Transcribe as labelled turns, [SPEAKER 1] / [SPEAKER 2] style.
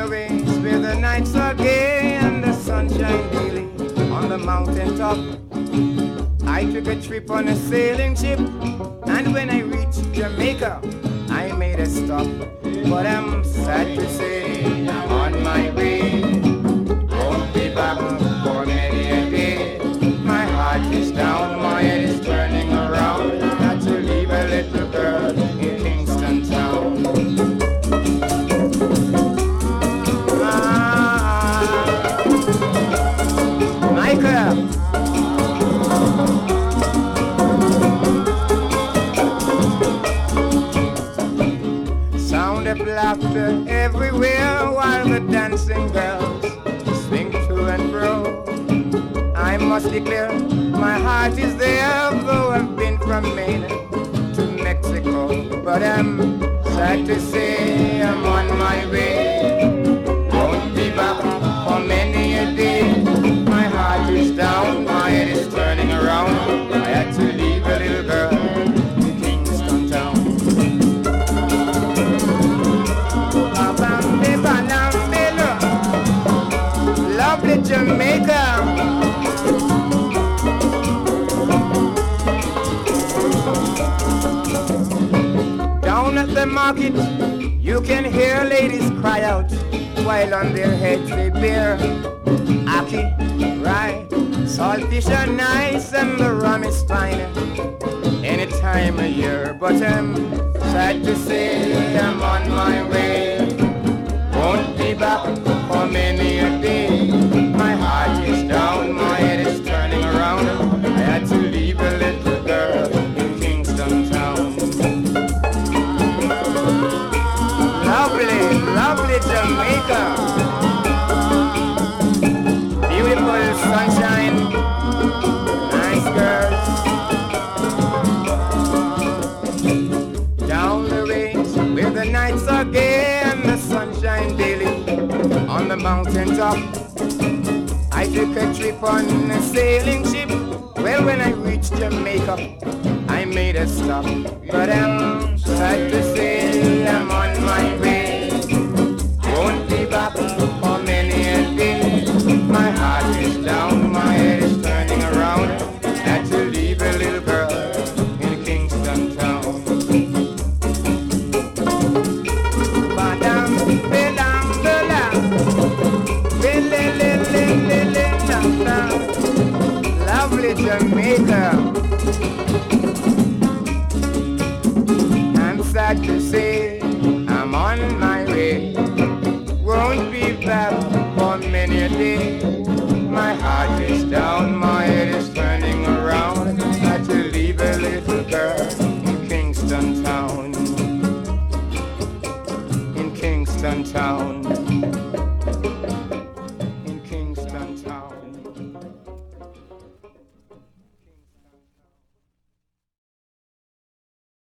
[SPEAKER 1] the range where the nights are gay and the sunshine daily on the mountain top. I took a trip on a sailing ship, and when I reached Jamaica, I made a stop. But I'm sad to say I'm on my way. Won't be back for many a day. My heart is down, my head is turning around. Got to leave a little girl in Kingston town. Michael. Sound of laughter everywhere while the dancing girls swing to and fro. I must declare my heart is there, though I've been from Maine to Mexico. But I'm sad to say I'm on my way. Won't be back for many a day. My heart is down, my head is turning around. I had to leave a little girl in Kingston town. Lovely Jamaica. Down at the market, you can hear ladies cry out while on their heads they bear ackee, rye, saltfish are nice and the rum is fine any time of year. But I'm sad to say I'm on my way. Won't be back for many a day. My heart is down, my head is turning around. I had to leave a little girl in Kingston town. Lovely, lovely Jamaica. Beautiful sunshine, nice girls. Down the range where the nights are gay and the sunshine daily on the mountain top. I took a trip on a sailing ship. Well, when I reached Jamaica, I made a stop. But I'm sad to say I'm on my way. Won't be back for many a day. My heart is down, my head is turning around. Had to leave a little girl in Kingston town. Lovely Jamaica. I'm sad to say I'm on my way. Won't be back for many a day. My heart is down, my head is turning around. Had to leave a little girl in Kingston town. In Kingston town.